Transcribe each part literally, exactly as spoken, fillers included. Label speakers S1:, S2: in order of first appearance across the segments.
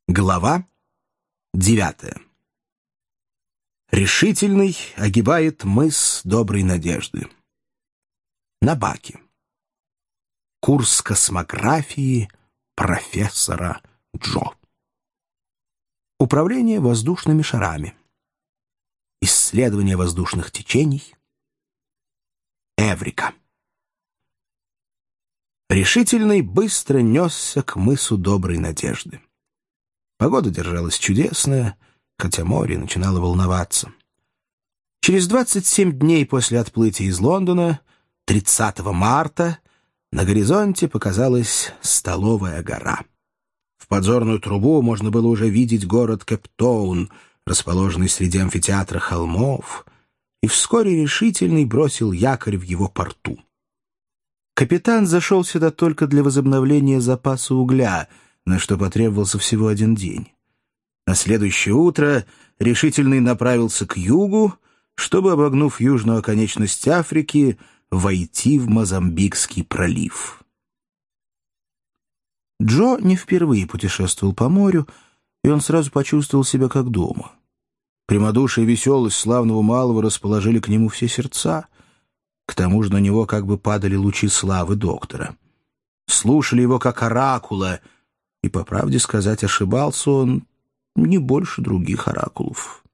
S1: Глава девятая. Решительный огибает мыс Доброй Надежды. На баке. Курс космографии профессора Джо. Управление воздушными шарами. Исследование воздушных течений. Эврика. Решительный быстро несся к мысу Доброй Надежды. Погода держалась чудесная, хотя море начинало волноваться. Через двадцать семь дней после отплытия из Лондона, тридцатого марта, на горизонте показалась Столовая гора. В подзорную трубу можно было уже видеть город Кейптаун, расположенный среди амфитеатра холмов, и вскоре Решительный бросил якорь в его порту. Капитан зашел сюда только для возобновления запаса угля, на что потребовался всего один день. На следующее утро Решительный направился к югу, чтобы, обогнув южную оконечность Африки, войти в Мозамбикский пролив. Джо не впервые путешествовал по морю, и он сразу почувствовал себя как дома. Прямодушие и веселость славного малого расположили к нему все сердца. К тому же на него как бы падали лучи славы доктора. Слушали его как оракула, и, по правде сказать, ошибался он не больше других оракулов.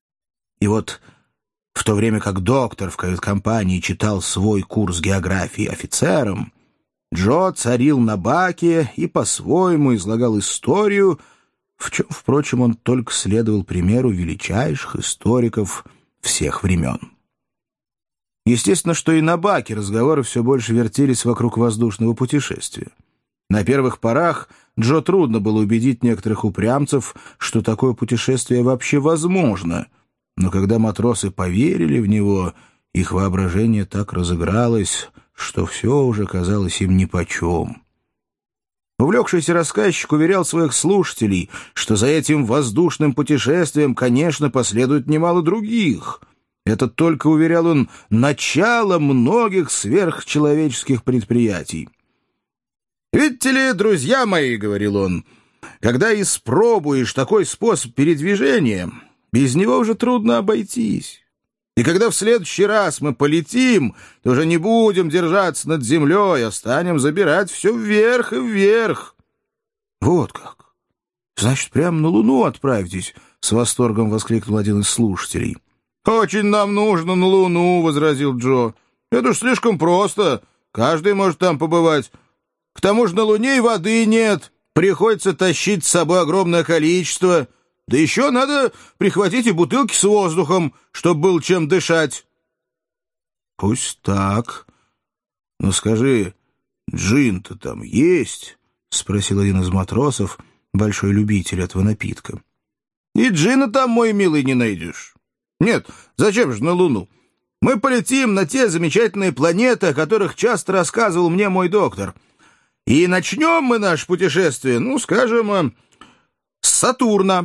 S1: И вот в то время как доктор в кают-компании читал свой курс географии офицерам, Джо царил на баке и по-своему излагал историю, в чем, впрочем, он только следовал примеру величайших историков всех времен. Естественно, что и на баке разговоры все больше вертелись вокруг воздушного путешествия. На первых порах Джо трудно было убедить некоторых упрямцев, что такое путешествие вообще возможно, но когда матросы поверили в него, их воображение так разыгралось, что все уже казалось им нипочем. Увлекшийся рассказчик уверял своих слушателей, что за этим воздушным путешествием, конечно, последует немало других. Это только, уверял он, начало многих сверхчеловеческих предприятий. «Видите ли, друзья мои, — говорил он, — когда испробуешь такой способ передвижения, без него уже трудно обойтись. И когда в следующий раз мы полетим, то уже не будем держаться над землей, а станем забирать все вверх и вверх». «Вот как! Значит, прямо на Луну отправитесь?» — с восторгом воскликнул один из слушателей. «Очень нам нужно на Луну, — возразил Джо. — Это уж слишком просто, каждый может там побывать. К тому же на Луне и воды нет, приходится тащить с собой огромное количество, да еще надо прихватить и бутылки с воздухом, чтобы было чем дышать». «Пусть так. Но скажи, джин-то там есть?» — спросил один из матросов, большой любитель этого напитка. «И джина там, мой милый, не найдешь. Нет, зачем же на Луну? Мы полетим на те замечательные планеты, о которых часто рассказывал мне мой доктор. И начнем мы наше путешествие, ну, скажем, с Сатурна».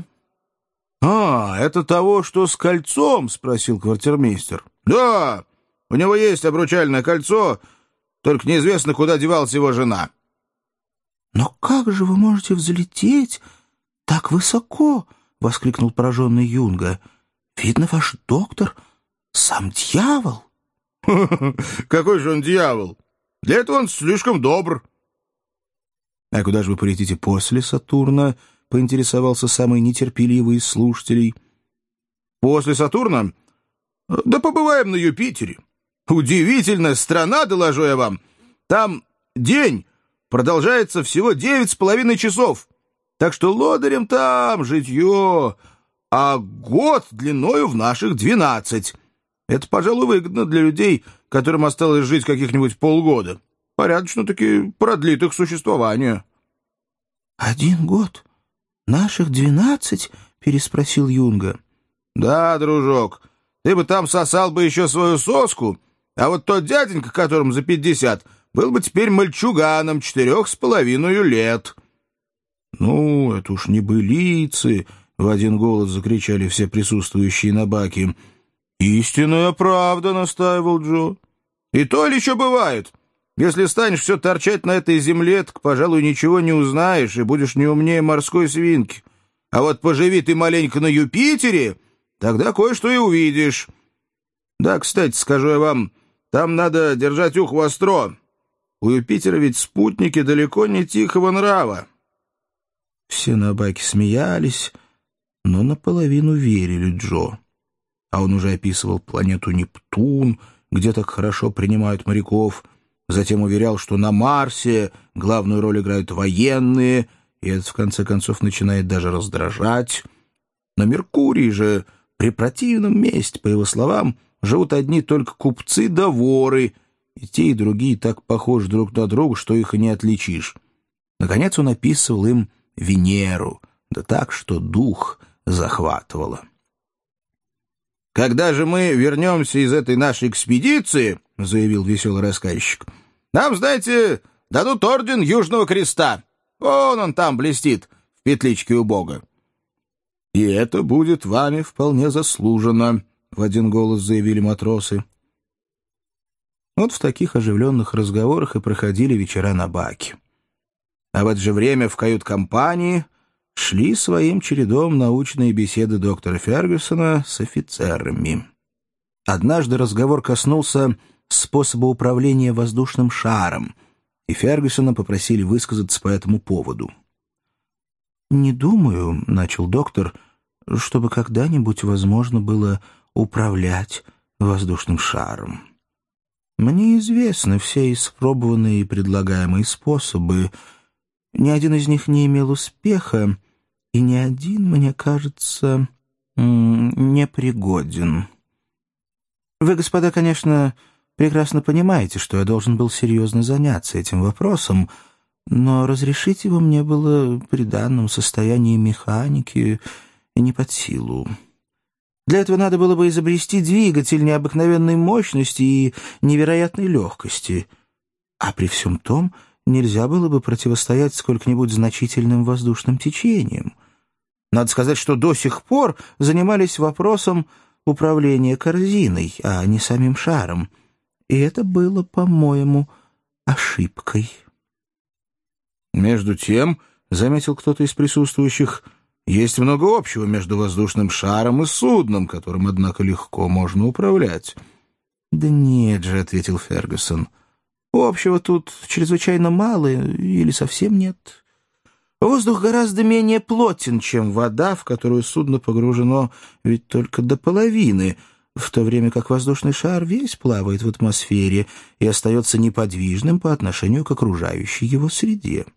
S1: «А, это того, что с кольцом?» — спросил квартирмейстер. «Да, у него есть обручальное кольцо, только неизвестно, куда девалась его жена». «Но как же вы можете взлететь так высоко?» — воскликнул пораженный Юнга. «Видно, ваш доктор сам дьявол». «Какой же он дьявол? Для этого он слишком добр». «А куда же вы полетите после Сатурна?» — поинтересовался самый нетерпеливый из слушателей. «После Сатурна? Да побываем на Юпитере. Удивительная страна, доложу я вам. Там день продолжается всего девять с половиной часов, так что лодырем там житье, а год длиною в наших двенадцать. Это, пожалуй, выгодно для людей, которым осталось жить каких-нибудь полгода. Порядочно-таки продлит их существование». «Один год? Наших двенадцать?» — переспросил Юнга. «Да, дружок, ты бы там сосал бы еще свою соску, а вот тот дяденька, которому за пятьдесят, был бы теперь мальчуганом четырех с половиной лет». «Ну, это уж не былицы!» — в один голос закричали все присутствующие на баке. «Истинная правда», — настаивал Джо. «И то ли еще бывает. Если станешь все торчать на этой земле, так, пожалуй, ничего не узнаешь и будешь не умнее морской свинки. А вот поживи ты маленько на Юпитере, тогда кое-что и увидишь. Да, кстати, скажу я вам, там надо держать ухо востро. У Юпитера ведь спутники далеко не тихого нрава».
S2: Все на Абаке смеялись, но наполовину верили Джо. А он уже описывал планету Нептун, где так хорошо принимают моряков, затем уверял, что на Марсе главную роль играют военные, и это, в конце концов, начинает даже раздражать. На Меркурии же, при противном месте, по его словам, живут одни только купцы да воры, и те, и другие так похожи друг на друга, что их и не отличишь. Наконец он описывал им Венеру, да так, что дух захватывало.
S1: «Когда же мы вернемся из этой нашей экспедиции, — заявил веселый рассказчик, — нам, знаете, дадут орден Южного Креста. Вон он там блестит, в петличке у Бога. И это будет вами вполне заслуженно, — в один голос заявили матросы.
S2: Вот в таких оживленных разговорах и проходили вечера на Баке. А в это же время в кают-компании шли своим чередом научные беседы доктора Фергюсона с офицерами. Однажды разговор коснулся способа управления воздушным шаром, и Фергюсона попросили высказаться по этому поводу. «Не думаю, — начал доктор, — чтобы когда-нибудь возможно было управлять воздушным шаром. Мне известны все испробованные и предлагаемые способы. Ни один из них не имел успеха, и ни один, мне кажется, непригоден. Вы, господа, конечно, прекрасно понимаете, что я должен был серьезно заняться этим вопросом, но разрешить его мне было при данном состоянии механики не под силу. Для этого надо было бы изобрести двигатель необыкновенной мощности и невероятной легкости. А при всем том нельзя было бы противостоять сколько-нибудь значительным воздушным течениям. Надо сказать, что до сих пор занимались вопросом управления корзиной, а не самим шаром. И это было, по-моему, ошибкой.
S1: «Между тем, — заметил кто-то из присутствующих, — есть много общего между воздушным шаром и судном, которым, однако, легко можно управлять».
S2: «Да нет же, — ответил Фергюсон, — общего тут чрезвычайно мало или совсем нет. Воздух гораздо менее плотен, чем вода, в которую судно погружено ведь только до половины, в то время как воздушный шар весь плавает в атмосфере и остается неподвижным по отношению к окружающей его среде».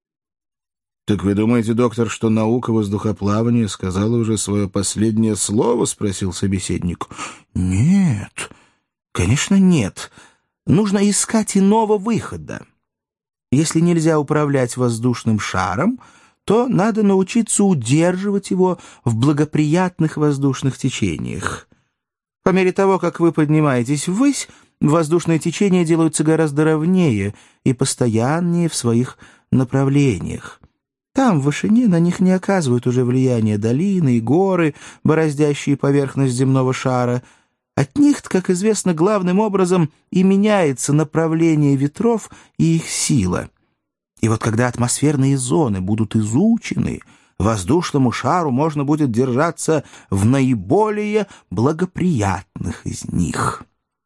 S1: «Так вы думаете, доктор, что наука воздухоплавания сказала уже свое последнее слово?» — спросил собеседник.
S2: «Нет, конечно, нет. Нужно искать иного выхода. Если нельзя управлять воздушным шаром, то надо научиться удерживать его в благоприятных воздушных течениях. По мере того, как вы поднимаетесь ввысь, воздушные течения делаются гораздо ровнее и постояннее в своих направлениях. Там, в вышине, на них не оказывают уже влияния долины и горы, бороздящие поверхность земного шара. От них, как известно, главным образом и меняется направление ветров и их сила. И вот когда атмосферные зоны будут изучены, воздушному шару можно будет держаться в наиболее благоприятных из них».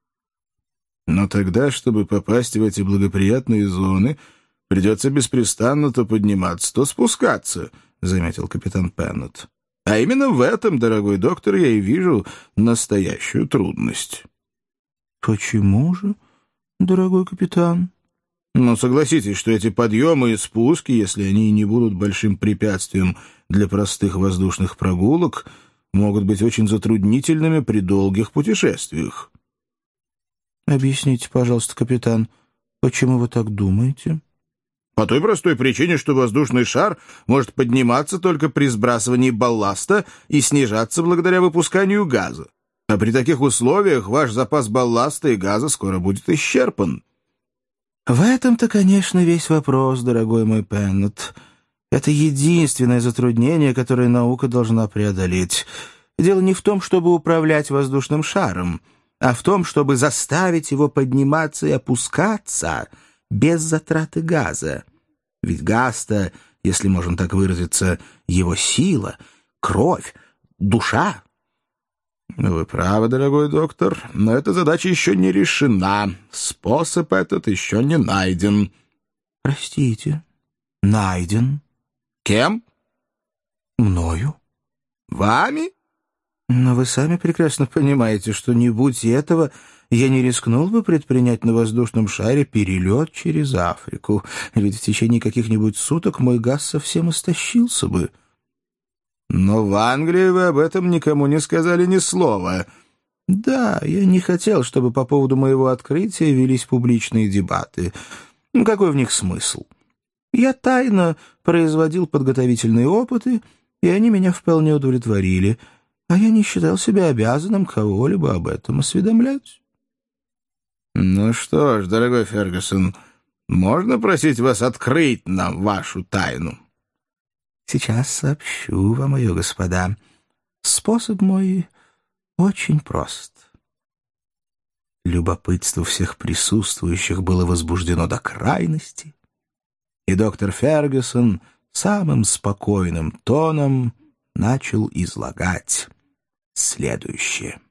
S1: «Но тогда, чтобы попасть в эти благоприятные зоны, придется беспрестанно то подниматься, то спускаться», — заметил капитан Пеннет. «А именно в этом, дорогой доктор, я и вижу настоящую трудность».
S2: «Почему же, дорогой капитан?»
S1: «Ну, согласитесь, что эти подъемы и спуски, если они и не будут большим препятствием для простых воздушных прогулок, могут быть очень затруднительными при долгих путешествиях».
S2: «Объясните, пожалуйста, капитан, почему вы так думаете?»
S1: «По той простой причине, что воздушный шар может подниматься только при сбрасывании балласта и снижаться благодаря выпусканию газа. А при таких условиях ваш запас балласта и газа скоро будет исчерпан».
S2: «В этом-то, конечно, весь вопрос, дорогой мой Пеннет. Это единственное затруднение, которое наука должна преодолеть. Дело не в том, чтобы управлять воздушным шаром, а в том, чтобы заставить его подниматься и опускаться без затраты газа. Ведь газ-то если можно так выразиться, его сила, кровь, душа.
S1: Вы правы, дорогой доктор, но эта задача еще не решена. Способ этот еще не найден.
S2: Простите, найден.
S1: Кем?
S2: Мною.
S1: Вами?
S2: Но вы сами прекрасно понимаете, что не будь этого, я не рискнул бы предпринять на воздушном шаре перелет через Африку, ведь в течение каких-нибудь суток мой газ совсем истощился бы.
S1: Но в Англии вы об этом никому не сказали ни слова.
S2: Да, я не хотел, чтобы по поводу моего открытия велись публичные дебаты. Ну, какой в них смысл? Я тайно производил подготовительные опыты, и они меня вполне удовлетворили, а я не считал себя обязанным кого-либо об этом осведомлять.
S1: Ну что ж, дорогой Фергюсон, можно просить вас открыть нам вашу тайну?
S2: Сейчас сообщу вам ее, господа. Способ мой очень прост. Любопытство всех присутствующих было возбуждено до крайности, и доктор Фергюсон самым спокойным тоном начал излагать следующее.